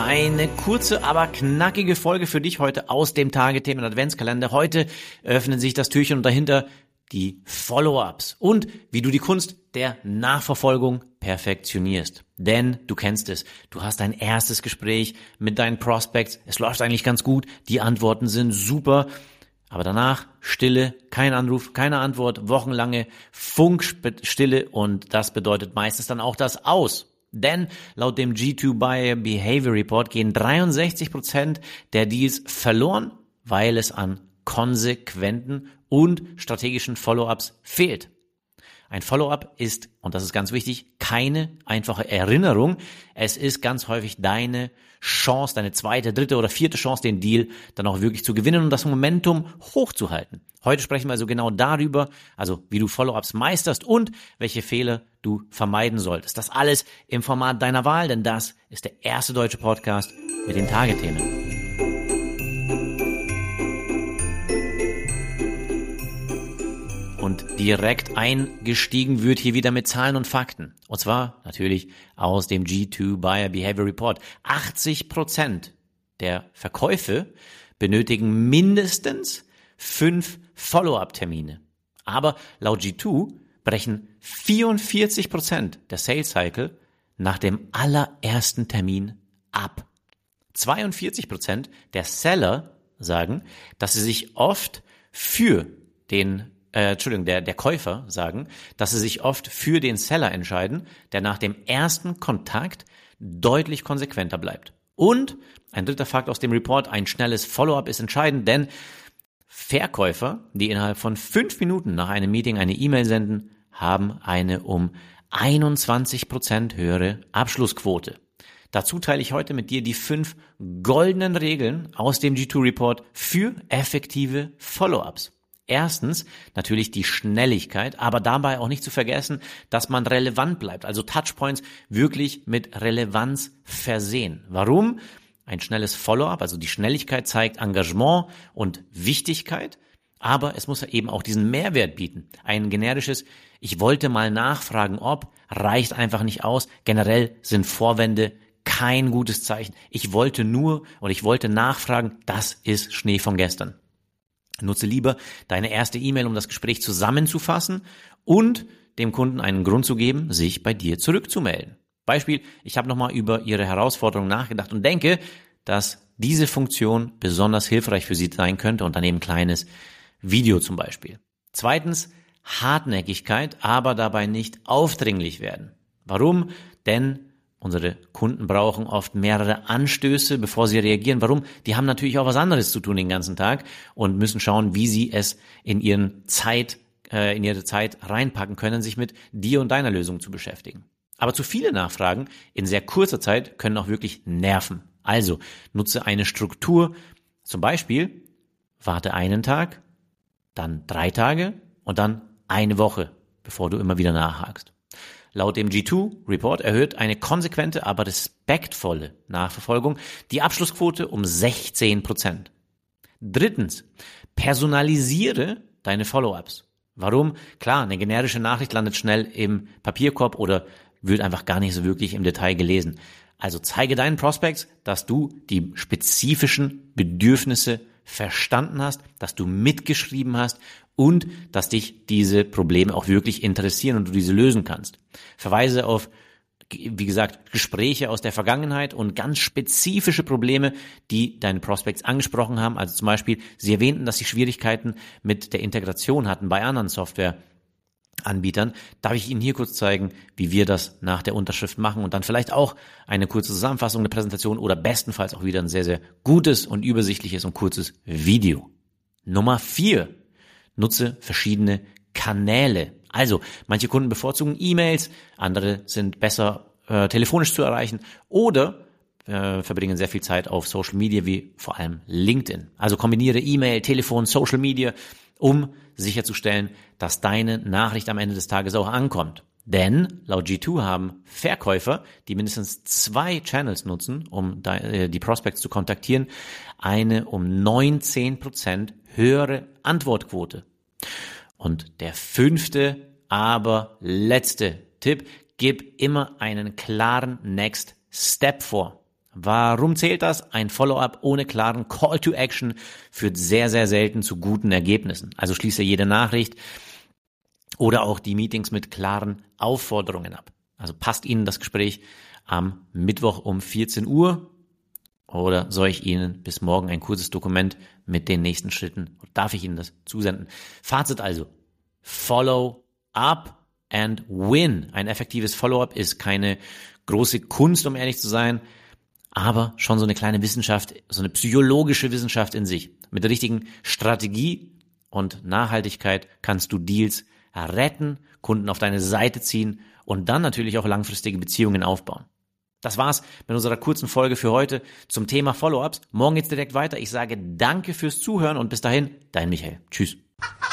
Eine kurze, aber knackige Folge für dich heute aus dem Tagethemen Adventskalender. Heute öffnet sich das Türchen und dahinter die Follow-ups und wie du die Kunst der Nachverfolgung perfektionierst. Denn du kennst es, du hast dein erstes Gespräch mit deinen Prospects, es läuft eigentlich ganz gut, die Antworten sind super, aber danach Stille, kein Anruf, keine Antwort, wochenlange Funkstille und das bedeutet meistens dann auch das Aus. Denn laut dem G2 Buyer Behavior Report gehen 63% der Deals verloren, weil es an konsequenten und strategischen Follow-ups fehlt. Ein Follow-up ist, und das ist ganz wichtig, keine einfache Erinnerung. Es ist ganz häufig deine Chance, deine zweite, dritte oder vierte Chance, den Deal dann auch wirklich zu gewinnen und das Momentum hochzuhalten. Heute sprechen wir also genau darüber, also wie du Follow-ups meisterst und welche Fehler du vermeiden solltest. Das alles im Format deiner Wahl, denn das ist der erste deutsche Podcast mit den Tagethemen. Und direkt eingestiegen wird hier wieder mit Zahlen und Fakten. Und zwar natürlich aus dem G2 Buyer Behavior Report. 80% der Verkäufe benötigen mindestens 5 Follow-up-Termine. Aber laut G2 brechen 44% der Sales Cycle nach dem allerersten Termin ab. 42% der Seller sagen, dass sie sich oft für der Käufer sagen, dass sie sich oft für den Seller entscheiden, der nach dem ersten Kontakt deutlich konsequenter bleibt. Und ein dritter Fakt aus dem Report, ein schnelles Follow-up ist entscheidend, denn Verkäufer, die innerhalb von 5 Minuten nach einem Meeting eine E-Mail senden, haben eine um 21% höhere Abschlussquote. Dazu teile ich heute mit dir die 5 goldenen Regeln aus dem G2 Report für effektive Follow-ups. Erstens natürlich die Schnelligkeit, aber dabei auch nicht zu vergessen, dass man relevant bleibt, also Touchpoints wirklich mit Relevanz versehen. Warum? Ein schnelles Follow-up, also die Schnelligkeit zeigt Engagement und Wichtigkeit, aber es muss eben auch diesen Mehrwert bieten. Ein generisches, ich wollte mal nachfragen, ob, reicht einfach nicht aus. Generell sind Vorwände kein gutes Zeichen. Ich wollte nachfragen, das ist Schnee von gestern. Nutze lieber deine erste E-Mail, um das Gespräch zusammenzufassen und dem Kunden einen Grund zu geben, sich bei dir zurückzumelden. Beispiel, ich habe nochmal über Ihre Herausforderung nachgedacht und denke, dass diese Funktion besonders hilfreich für Sie sein könnte und dann eben ein kleines Video zum Beispiel. Zweitens, Hartnäckigkeit, aber dabei nicht aufdringlich werden. Warum? Denn unsere Kunden brauchen oft mehrere Anstöße, bevor sie reagieren. Warum? Die haben natürlich auch was anderes zu tun den ganzen Tag und müssen schauen, wie sie es in ihre Zeit reinpacken können, sich mit dir und deiner Lösung zu beschäftigen. Aber zu viele Nachfragen in sehr kurzer Zeit können auch wirklich nerven. Also nutze eine Struktur, zum Beispiel warte einen Tag, dann 3 Tage und dann eine Woche, bevor du immer wieder nachhakst. Laut dem G2-Report erhöht eine konsequente, aber respektvolle Nachverfolgung die Abschlussquote um 16%. Drittens, personalisiere deine Follow-ups. Warum? Klar, eine generische Nachricht landet schnell im Papierkorb oder wird einfach gar nicht so wirklich im Detail gelesen. Also zeige deinen Prospects, dass du die spezifischen Bedürfnisse verstanden hast, dass du mitgeschrieben hast und dass dich diese Probleme auch wirklich interessieren und du diese lösen kannst. Verweise auf, wie gesagt, Gespräche aus der Vergangenheit und ganz spezifische Probleme, die deine Prospects angesprochen haben. Also zum Beispiel, sie erwähnten, dass sie Schwierigkeiten mit der Integration hatten bei anderen Softwareanbietern. Darf ich Ihnen hier kurz zeigen, wie wir das nach der Unterschrift machen und dann vielleicht auch eine kurze Zusammenfassung, eine Präsentation oder bestenfalls auch wieder ein sehr, sehr gutes und übersichtliches und kurzes Video. Nummer 4. Nutze verschiedene Kanäle. Also, manche Kunden bevorzugen E-Mails, andere sind besser telefonisch zu erreichen oder verbringen sehr viel Zeit auf Social Media, wie vor allem LinkedIn. Also kombiniere E-Mail, Telefon, Social Media, um sicherzustellen, dass deine Nachricht am Ende des Tages auch ankommt. Denn laut G2 haben Verkäufer, die mindestens 2 Channels nutzen, um die Prospects zu kontaktieren, eine um 19% höhere Antwortquote. Und der 5., aber letzte Tipp, gib immer einen klaren Next Step vor. Warum zählt das? Ein Follow-up ohne klaren Call to Action führt sehr, sehr selten zu guten Ergebnissen. Also schließe jede Nachricht oder auch die Meetings mit klaren Aufforderungen ab. Also passt Ihnen das Gespräch am Mittwoch um 14 Uhr oder soll ich Ihnen bis morgen ein kurzes Dokument mit den nächsten Schritten, darf ich Ihnen das zusenden? Fazit also, Follow up and win. Ein effektives Follow-up ist keine große Kunst, um ehrlich zu sein, aber schon so eine kleine Wissenschaft, so eine psychologische Wissenschaft in sich. Mit der richtigen Strategie und Nachhaltigkeit kannst du Deals retten, Kunden auf deine Seite ziehen und dann natürlich auch langfristige Beziehungen aufbauen. Das war's mit unserer kurzen Folge für heute zum Thema Follow-ups. Morgen geht's direkt weiter. Ich sage danke fürs Zuhören und bis dahin, dein Michael. Tschüss.